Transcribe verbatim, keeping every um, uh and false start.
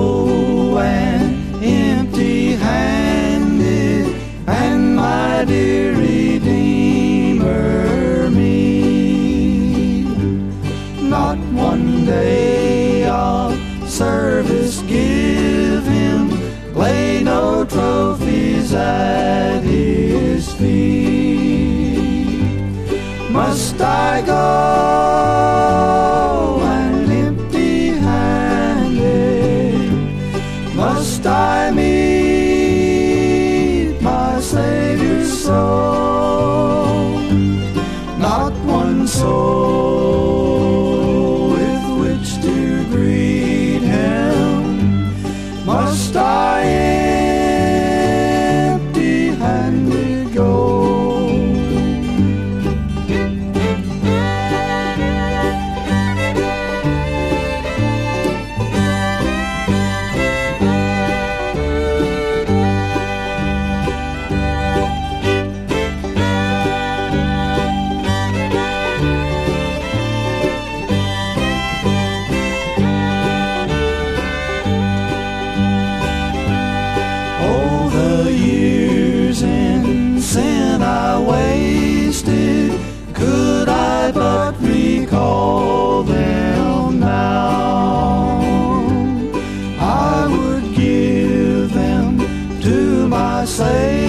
go and empty-handed, and my dear Redeemer me. Not one day of service give him, lay no trophies at his feet. Must I go and empty-handed? Must I meet my Savior's soul? Not one soul with which to greet him. Must I empty-handed go? Oh, the years in sin I wasted, could I but recall them now, I would give them to my Savior